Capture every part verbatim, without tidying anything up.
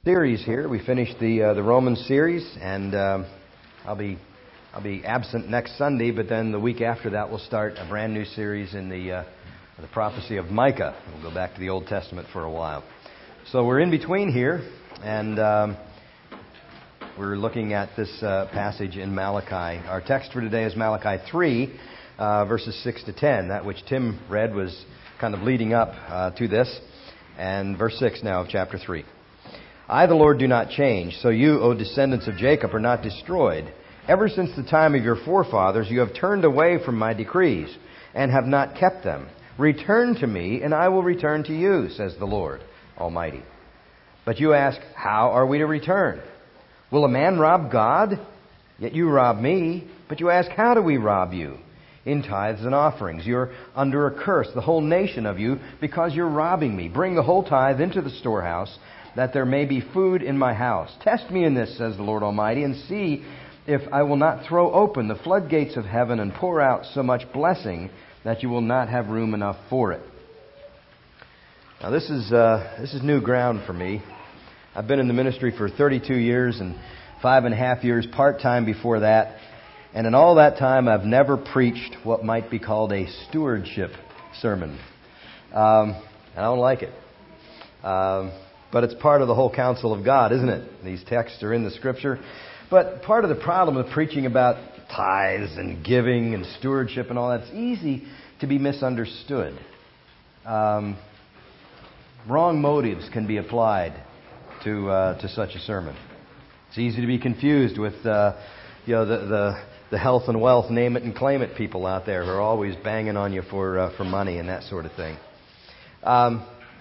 Series here. We finished the uh, the Romans series, and um, I'll be I'll be absent next Sunday. But then the week after that, we'll start a brand new series in the uh, the prophecy of Micah. We'll go back to the Old Testament for a while. So we're in between here, and um, we're looking at this uh, passage in Malachi. Our text for today is Malachi three, uh, verses six to ten. That which Tim read was kind of leading up uh, to this, and verse six now of chapter three. I, the Lord, do not change, so you, O descendants of Jacob, are not destroyed. Ever since the time of your forefathers, you have turned away from my decrees and have not kept them. Return to me, and I will return to you, says the Lord Almighty. But you ask, how are we to return? Will a man rob God? Yet you rob me. But you ask, how do we rob you? In tithes and offerings. You're under a curse, the whole nation of you, because you're robbing me. Bring the whole tithe into the storehouse, that there may be food in my house. Test me in this, says the Lord Almighty, and see if I will not throw open the floodgates of heaven and pour out so much blessing that you will not have room enough for it. Now this is uh, this is new ground for me. I've been in the ministry for thirty-two years and five and a half years part-time before that. And in all that time, I've never preached what might be called a stewardship sermon. Um, I don't like it. Um, But it's part of the whole counsel of God, isn't it? These texts are in the Scripture. But part of the problem of preaching about tithes and giving and stewardship and all that, it's easy to be misunderstood. Um, wrong motives can be applied to uh, to such a sermon. It's easy to be confused with uh, you know the, the the health and wealth, name it and claim it people out there who are always banging on you for uh, for money and that sort of thing. Um,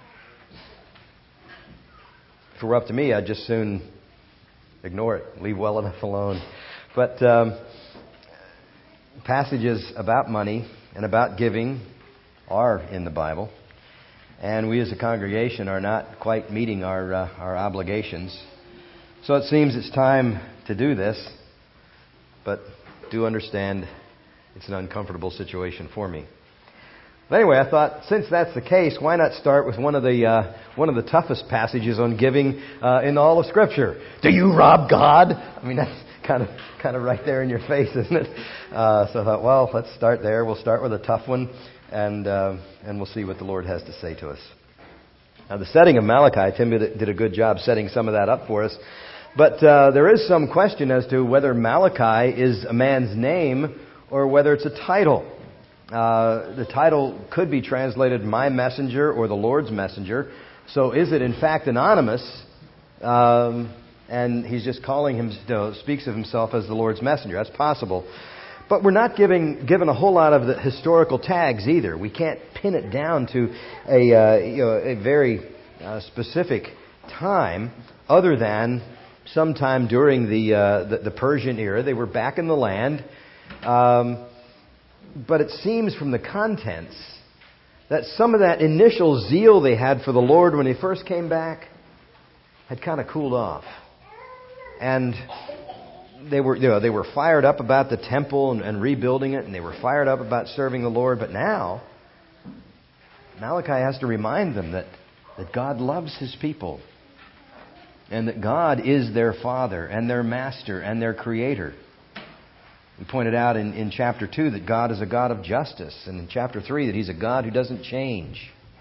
If it were up to me, I'd just soon ignore it, leave well enough alone. But um, passages about money and about giving are in the Bible, and we as a congregation are not quite meeting our uh, our obligations. So it seems it's time to do this, but do understand it's an uncomfortable situation for me. But anyway, I thought, since that's the case, why not start with one of the uh, one of the toughest passages on giving uh, in all of Scripture? Do you rob God? I mean, that's kind of kind of right there in your face, isn't it? Uh, so I thought, well, let's start there. We'll start with a tough one, and uh, and we'll see what the Lord has to say to us. Now, the setting of Malachi, Tim did a good job setting some of that up for us. But uh, there is some question as to whether Malachi is a man's name or whether it's a title. Uh, the title could be translated My Messenger or the Lord's Messenger. So is it in fact anonymous? Um, and he's just calling him, you know, speaks of himself as the Lord's Messenger. That's possible. But we're not giving given a whole lot of the historical tags either. We can't pin it down to a uh, you know, a very uh, specific time, other than sometime during the, uh, the the Persian era. They were back in the land. Um, But it seems from the contents that some of that initial zeal they had for the Lord when they first came back had kind of cooled off. And they were, you know, they were fired up about the temple and, and rebuilding it, and they were fired up about serving the Lord. But now, Malachi has to remind them that, that God loves His people, and that God is their Father and their Master and their Creator. We pointed out in, in chapter two that God is a God of justice, and in chapter three that He's a God who doesn't change.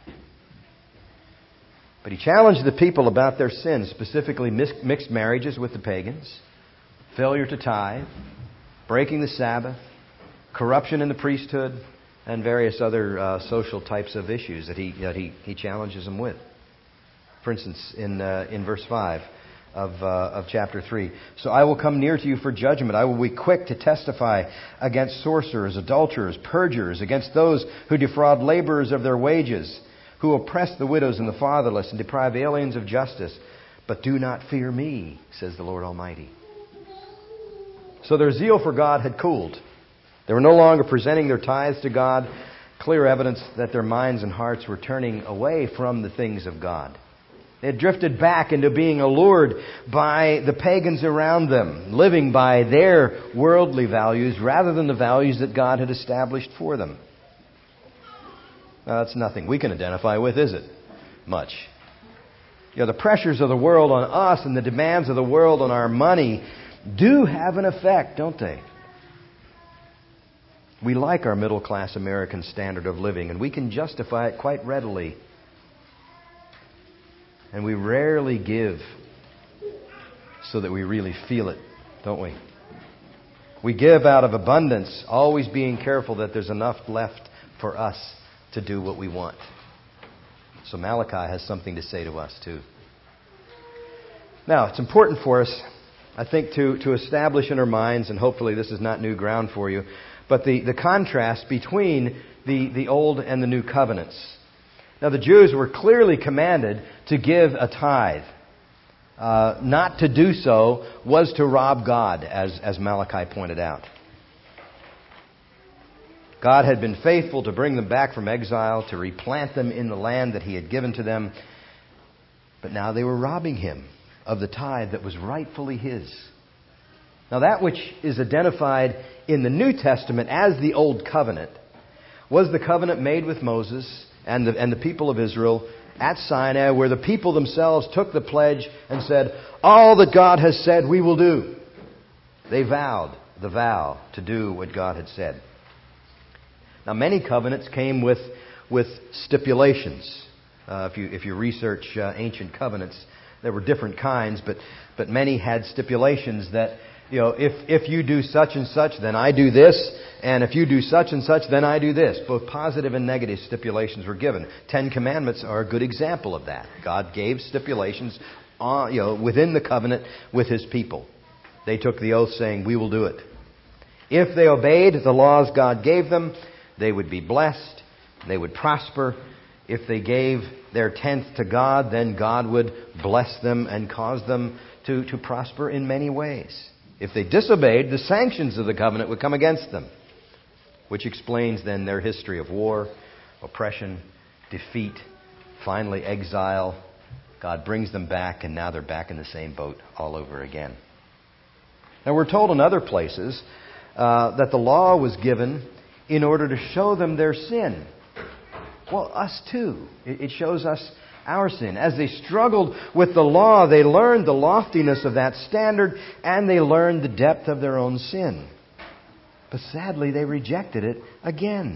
But He challenged the people about their sins, specifically mixed marriages with the pagans, failure to tithe, breaking the Sabbath, corruption in the priesthood, and various other uh, social types of issues that He that He, he challenges them with. For instance, in uh, in verse five. Of, uh, of chapter three. So I will come near to you for judgment. I will be quick to testify against sorcerers, adulterers, perjurers, against those who defraud laborers of their wages, who oppress the widows and the fatherless and deprive aliens of justice. But do not fear me, says the Lord Almighty. So their zeal for God had cooled. They were no longer presenting their tithes to God. Clear evidence that their minds and hearts were turning away from the things of God. They had drifted back into being allured by the pagans around them, living by their worldly values rather than the values that God had established for them. Now, that's nothing we can identify with, is it? Much. You know, the pressures of the world on us and the demands of the world on our money do have an effect, don't they? We like our middle-class American standard of living, and we can justify it quite readily. And we rarely give so that we really feel it, don't we? We give out of abundance, always being careful that there's enough left for us to do what we want. So Malachi has something to say to us, too. Now, it's important for us, I think, to, to establish in our minds, and hopefully this is not new ground for you, but the, the contrast between the, the Old and the New Covenants. Now, the Jews were clearly commanded to give a tithe. Uh, not to do so was to rob God, as, as Malachi pointed out. God had been faithful to bring them back from exile, to replant them in the land that He had given to them. But now they were robbing Him of the tithe that was rightfully His. Now that which is identified in the New Testament as the Old Covenant was the covenant made with Moses and the, and the people of Israel at Sinai, where the people themselves took the pledge and said, all that God has said we will do. They vowed the vow to do what God had said. Now many covenants came with, with stipulations. Uh, if you, if you research uh, ancient covenants, there were different kinds, but, but many had stipulations that, you know, if, if you do such and such, then I do this, and if you do such and such, then I do this. Both positive and negative stipulations were given. Ten Commandments are a good example of that. God gave stipulations on, you know, within the covenant with His people. They took the oath saying, we will do it. If they obeyed the laws God gave them, they would be blessed, they would prosper. If they gave their tenth to God, then God would bless them and cause them to, to prosper in many ways. If they disobeyed, the sanctions of the covenant would come against them, which explains then their history of war, oppression, defeat, finally exile. God brings them back, and now they're back in the same boat all over again. Now we're told in other places uh, that the law was given in order to show them their sin. Well, us too. It shows us our sin. As they struggled with the law, they learned the loftiness of that standard, and they learned the depth of their own sin. But sadly, they rejected it again.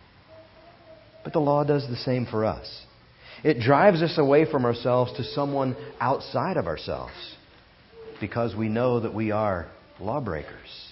But the law does the same for us. It drives us away from ourselves to someone outside of ourselves, because we know that we are lawbreakers.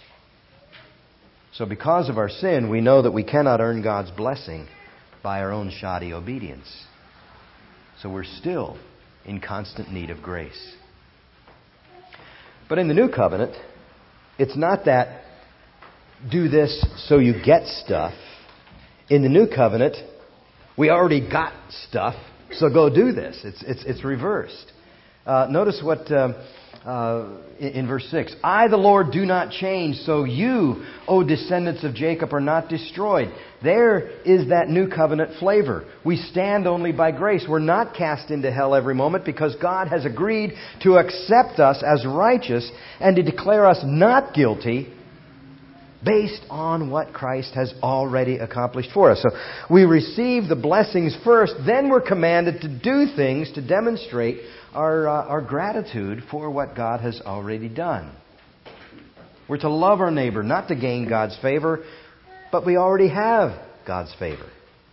So because of our sin, we know that we cannot earn God's blessing by our own shoddy obedience. So we're still in constant need of grace. But in the New Covenant, it's not that do this so you get stuff. In the New Covenant, we already got stuff, so go do this. It's it's it's reversed. Uh, notice what uh, uh, in, in verse six. I, the Lord, do not change, so you, O descendants of Jacob, are not destroyed. There is that New Covenant flavor. We stand only by grace. We're not cast into hell every moment because God has agreed to accept us as righteous and to declare us not guilty based on what Christ has already accomplished for us. So we receive the blessings first, then we're commanded to do things to demonstrate our, uh, our gratitude for what God has already done. We're to love our neighbor, not to gain God's favor, but we already have God's favor.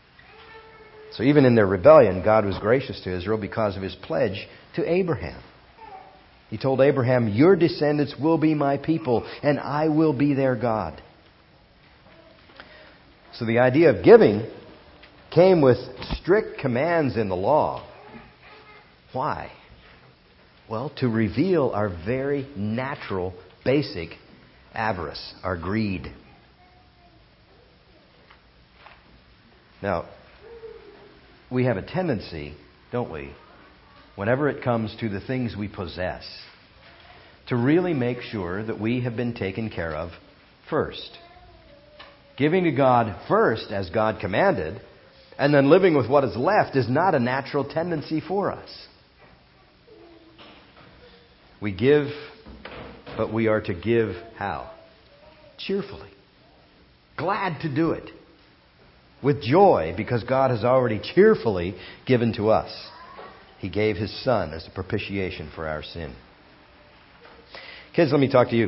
So even in their rebellion, God was gracious to Israel because of His pledge to Abraham. He told Abraham, your descendants will be my people, and I will be their God. So the idea of giving came with strict commands in the law. Why? Well, to reveal our very natural, basic avarice, our greed. Now, we have a tendency, don't we, whenever it comes to the things we possess, to really make sure that we have been taken care of first. Giving to God first, as God commanded, and then living with what is left is not a natural tendency for us. We give, but we are to give how? Cheerfully. Glad to do it. With joy, because God has already cheerfully given to us. He gave His Son as a propitiation for our sin. Kids, let me talk to you.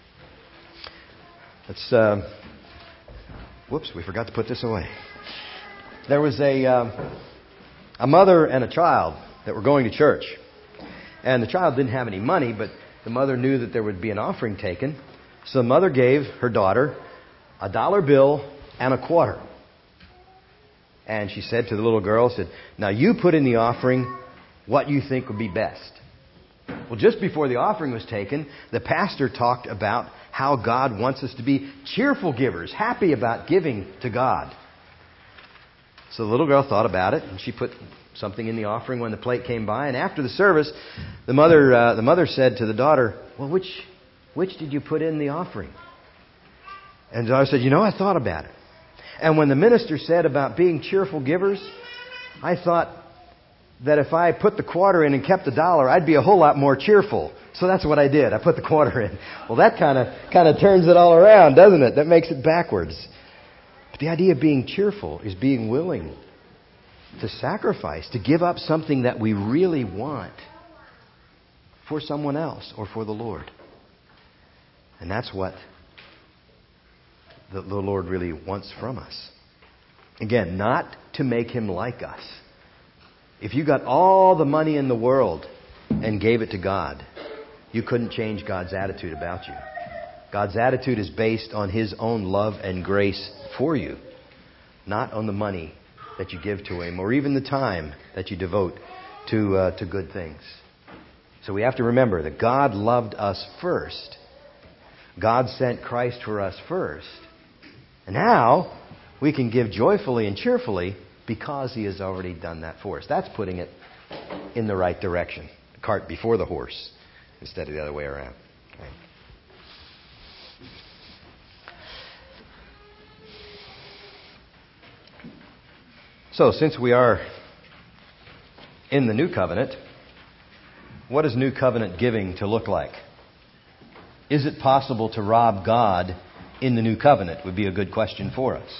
Let's, uh, whoops, we forgot to put this away. There was a, uh, a mother and a child that were going to church. And the child didn't have any money, but the mother knew that there would be an offering taken. So the mother gave her daughter a dollar bill and a quarter. And she said to the little girl, said, now you put in the offering what you think would be best. Well, just before the offering was taken, the pastor talked about how God wants us to be cheerful givers, happy about giving to God. So the little girl thought about it, and she put something in the offering when the plate came by. And after the service, the mother uh, the mother said to the daughter, well, which which did you put in the offering? And the daughter said, you know, I thought about it. And when the minister said about being cheerful givers, I thought that if I put the quarter in and kept the dollar, I'd be a whole lot more cheerful. So that's what I did. I put the quarter in. Well, that kind of kind of turns it all around, doesn't it? That makes it backwards. But the idea of being cheerful is being willing to sacrifice, to give up something that we really want for someone else or for the Lord. And that's what the, the Lord really wants from us. Again, not to make Him like us. If you got all the money in the world and gave it to God, you couldn't change God's attitude about you. God's attitude is based on His own love and grace for you, not on the money that you give to Him or even the time that you devote to uh, to good things. So we have to remember that God loved us first. God sent Christ for us first. And now we can give joyfully and cheerfully because He has already done that for us. That's putting it in the right direction. The cart before the horse instead of the other way around. Okay. So, since we are in the new covenant, what is new covenant giving to look like? Is it possible to rob God in the new covenant? Would be a good question for us.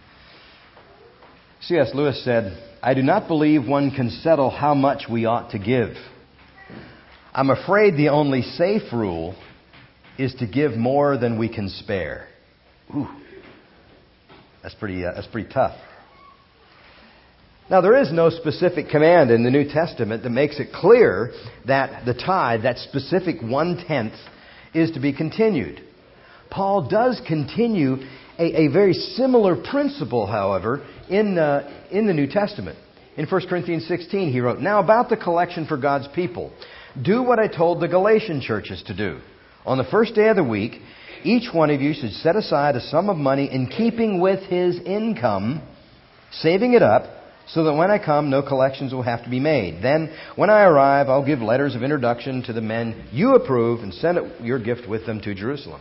C S Lewis said, I do not believe one can settle how much we ought to give. I'm afraid the only safe rule is to give more than we can spare. Ooh, that's pretty, uh, that's pretty tough. Now, there is no specific command in the New Testament that makes it clear that the tithe, that specific one-tenth, is to be continued. Paul does continue a, a very similar principle, however, in, uh, in the New Testament. In First Corinthians sixteen, he wrote, now about the collection for God's people, do what I told the Galatian churches to do. On the first day of the week, each one of you should set aside a sum of money in keeping with his income, saving it up, so that when I come, no collections will have to be made. Then, when I arrive, I'll give letters of introduction to the men you approve and send your gift with them to Jerusalem.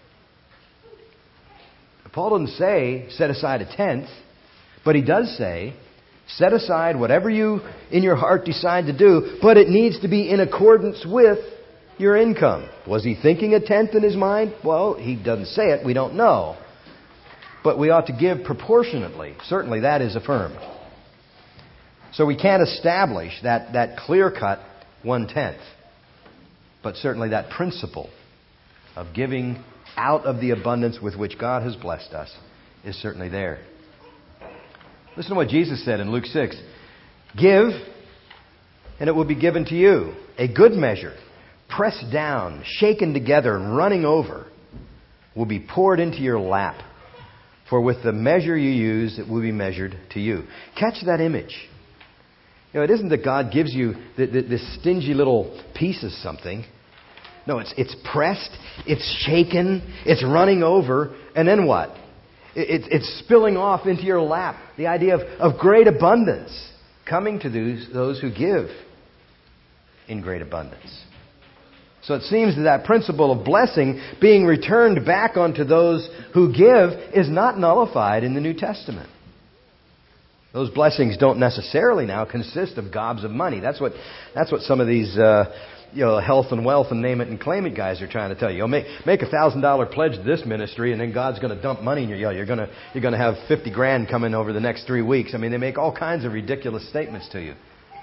Paul doesn't say, set aside a tenth, but he does say, set aside whatever you in your heart decide to do, but it needs to be in accordance with your income. Was he thinking a tenth in his mind? Well, he doesn't say it. We don't know. But we ought to give proportionately. Certainly that is affirmed. So we can't establish that, that clear-cut one-tenth. But certainly that principle of giving out of the abundance with which God has blessed us is certainly there. Listen to what Jesus said in Luke six. Give, and it will be given to you. A good measure, pressed down, shaken together, and running over, will be poured into your lap. For with the measure you use, it will be measured to you. Catch that image. You know, it isn't that God gives you this stingy little piece of something. No, it's it's pressed, it's shaken, it's running over, and then what? It, it's spilling off into your lap. The idea of, of great abundance coming to those, those who give in great abundance. So it seems that that principle of blessing being returned back onto those who give is not nullified in the New Testament. Those blessings don't necessarily now consist of gobs of money. That's what that's what some of these uh, you know health and wealth and name it and claim it guys are trying to tell you. You know, make make a thousand dollar pledge to this ministry, and then God's going to dump money in your. You know, you're going to you're going to have fifty grand coming over the next three weeks. I mean, they make all kinds of ridiculous statements to you.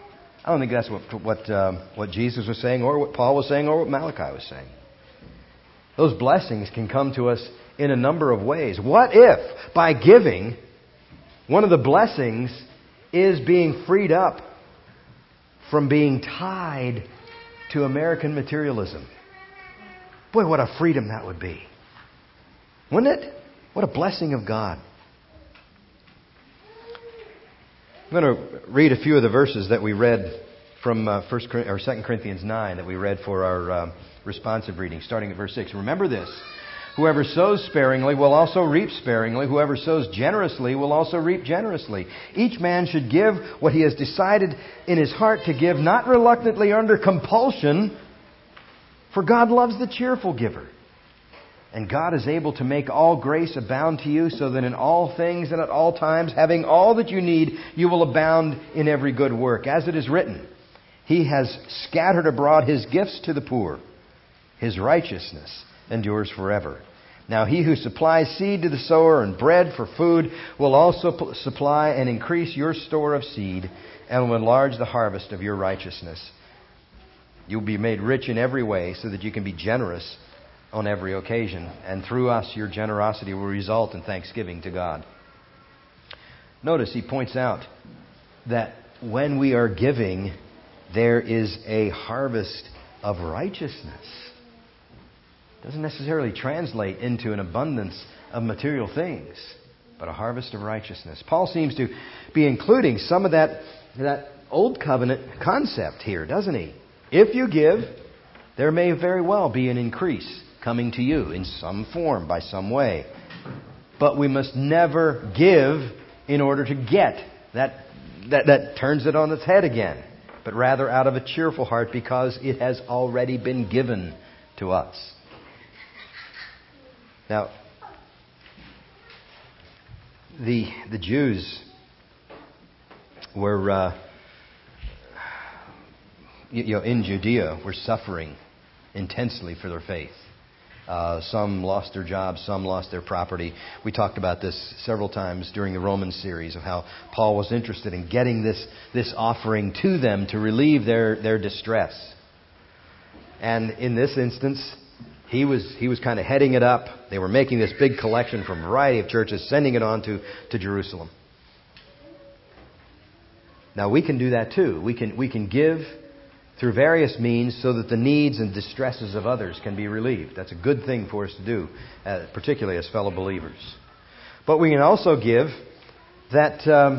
I don't think that's what what um, what Jesus was saying, or what Paul was saying, or what Malachi was saying. Those blessings can come to us in a number of ways. What if, by giving, one of the blessings is being freed up from being tied to American materialism? Boy, what a freedom that would be. Wouldn't it? What a blessing of God. I'm going to read a few of the verses that we read from uh, First or Second Corinthians nine that we read for our uh, responsive reading, starting at verse six. Remember this: whoever sows sparingly will also reap sparingly. Whoever sows generously will also reap generously. Each man should give what he has decided in his heart to give, not reluctantly or under compulsion, for God loves the cheerful giver. And God is able to make all grace abound to you, so that in all things and at all times, having all that you need, you will abound in every good work. As it is written, He has scattered abroad His gifts to the poor. His righteousness endures forever. Now He who supplies seed to the sower and bread for food will also supply and increase your store of seed, and will enlarge the harvest of your righteousness. You'll be made rich in every way, so that you can be generous on every occasion. And through us, your generosity will result in thanksgiving to God. Notice he points out that when we are giving, there is a harvest of righteousness. It doesn't necessarily translate into an abundance of material things, but a harvest of righteousness. Paul seems to be including some of that, that old covenant concept here, doesn't he? If you give, there may very well be an increase coming to you in some form, by some way. But we must never give in order to get. That, that, that turns it on its head again. But rather out of a cheerful heart, because it has already been given to us. Now, the, the Jews were, uh, you know, in Judea, were suffering intensely for their faith. Uh, some lost their jobs, some lost their property. We talked about this several times during the Roman series, of how Paul was interested in getting this, this offering to them to relieve their, their distress. And in this instance, he was he was kind of heading it up. They were making this big collection from a variety of churches, sending it on to, to Jerusalem. Now we can do that too. We can we can give through various means, so that the needs and distresses of others can be relieved. That's a good thing for us to do, uh, particularly as fellow believers. But we can also give that um,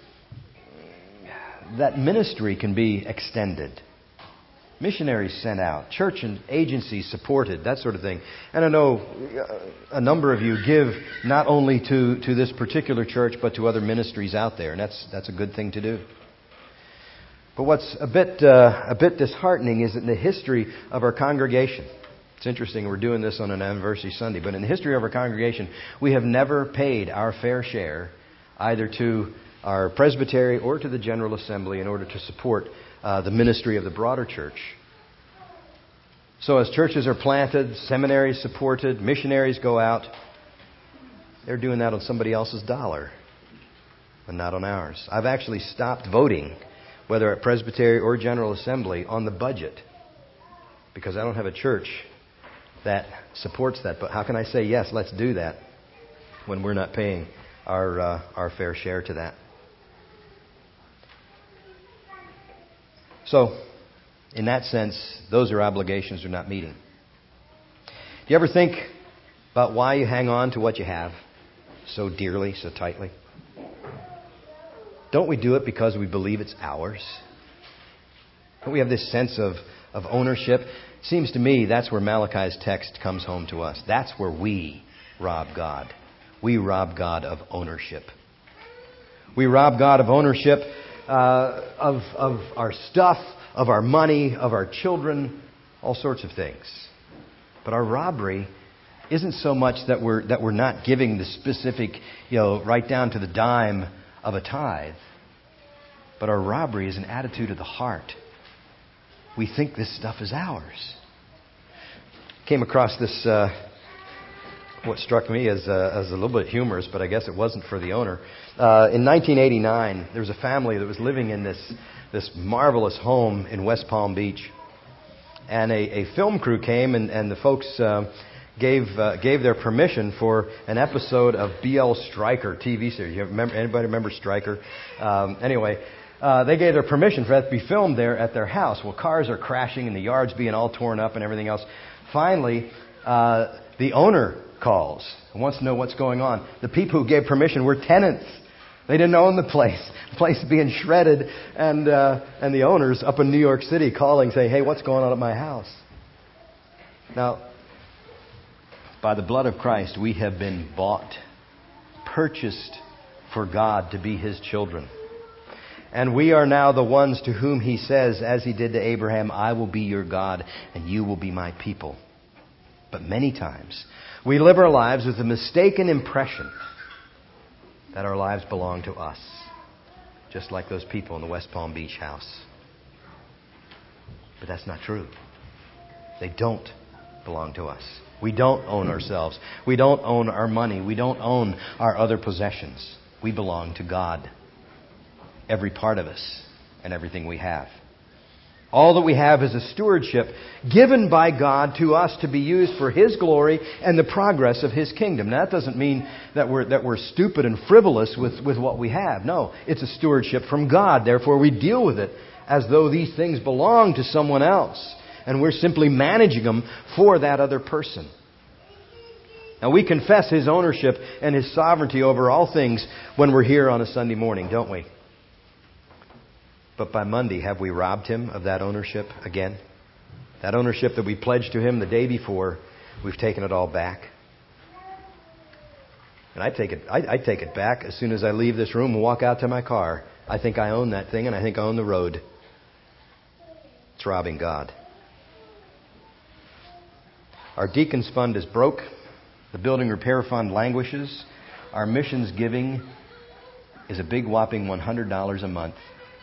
that ministry can be extended. Missionaries sent out, church and agencies supported, that sort of thing. And I know a number of you give not only to, to this particular church, but to other ministries out there, and that's that's a good thing to do. But what's a bit uh, a bit disheartening is that in the history of our congregation, it's interesting, we're doing this on an anniversary Sunday, but in the history of our congregation, we have never paid our fair share either to our presbytery or to the General Assembly in order to support uh, the ministry of the broader church. So as churches are planted, seminaries supported, missionaries go out, they're doing that on somebody else's dollar and not on ours. I've actually stopped voting, whether at Presbytery or General Assembly, on the budget, because I don't have a church that supports that. But how can I say, yes, let's do that, when we're not paying our uh, our fair share to that? So, in that sense, those are obligations we're not meeting. Do you ever think about why you hang on to what you have so dearly, so tightly? Don't we do it because we believe it's ours? Don't we have this sense of, of ownership? It seems to me that's where Malachi's text comes home to us. That's where we rob God. We rob God of ownership. We rob God of ownership uh, of, of our stuff, of our money, of our children, all sorts of things. But our robbery isn't so much that we're that we're not giving the specific, you know, right down to the dime of a tithe. But our robbery is an attitude of the heart. We think this stuff is ours. Came across this, uh, what struck me as, uh, as a little bit humorous, but I guess it wasn't for the owner. Uh, in nineteen eighty-nine, there was a family that was living in this this marvelous home in West Palm Beach. And a, a film crew came, and, and the folks uh, gave uh, gave their permission for an episode of B L Stryker T V series. You remember, anybody remember Stryker? Um, anyway, uh, they gave their permission for that to be filmed there at their house. Well, cars are crashing and the yard's being all torn up and everything else. Finally, uh, the owner calls and wants to know what's going on. The people who gave permission were tenants. They didn't own the place. The place is being shredded, and uh, and the owners up in New York City calling, saying, "Hey, what's going on at my house?" Now, by the blood of Christ, we have been bought, purchased for God to be His children. And we are now the ones to whom He says, as He did to Abraham, "I will be your God, and you will be my people." But many times, we live our lives with a mistaken impression that our lives belong to us, just like those people in the West Palm Beach house. But that's not true. They don't belong to us. We don't own ourselves. We don't own our money. We don't own our other possessions. We belong to God. Every part of us and everything we have. All that we have is a stewardship given by God to us to be used for His glory and the progress of His kingdom. Now, that doesn't mean that we're that we're stupid and frivolous with, with what we have. No, it's a stewardship from God. Therefore, we deal with it as though these things belong to someone else. And we're simply managing them for that other person. Now, we confess His ownership and His sovereignty over all things when we're here on a Sunday morning, don't we? But by Monday, have we robbed Him of that ownership again? That ownership that we pledged to Him the day before, we've taken it all back. And I take it, I, I take it back as soon as I leave this room and walk out to my car. I think I own that thing, and I think I own the road. It's robbing God. Our deacons fund is broke. The building repair fund languishes. Our missions giving is a big whopping one hundred dollars a month.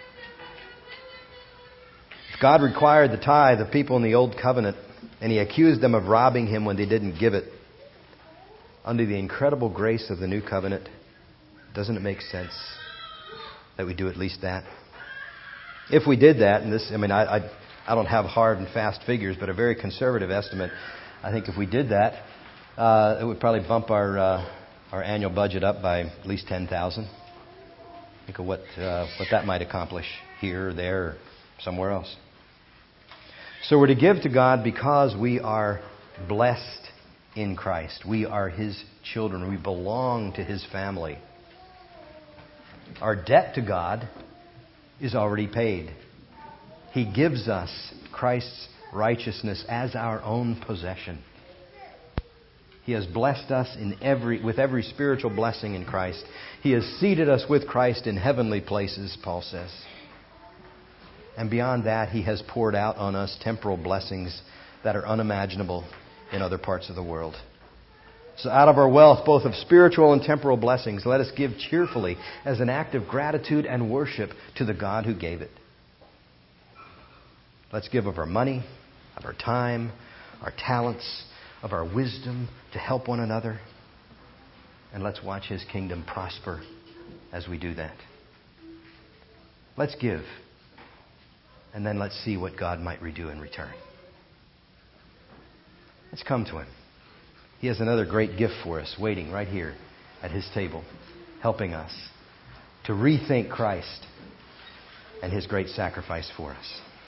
God required the tithe of people in the Old Covenant, and He accused them of robbing Him when they didn't give it. Under the incredible grace of the New Covenant, doesn't it make sense that we do at least that? If we did that, and this, I mean, I, I, I don't have hard and fast figures, but a very conservative estimate, I think if we did that, uh, it would probably bump our uh, our annual budget up by at least ten thousand dollars. Think of what uh, what that might accomplish here or there or somewhere else. So we're to give to God because we are blessed in Christ. We are His children. We belong to His family. Our debt to God is already paid. He gives us Christ's righteousness as our own possession. He has blessed us in every with every spiritual blessing in Christ. He has seated us with Christ in heavenly places, Paul says. And beyond that, He has poured out on us temporal blessings that are unimaginable in other parts of the world. So out of our wealth, both of spiritual and temporal blessings, let us give cheerfully as an act of gratitude and worship to the God who gave it. Let's give of our money, of our time, our talents, of our wisdom to help one another. And let's watch His kingdom prosper as we do that. Let's give. And then let's see what God might redo in return. Let's come to Him. He has another great gift for us waiting right here at His table, helping us to rethink Christ and His great sacrifice for us.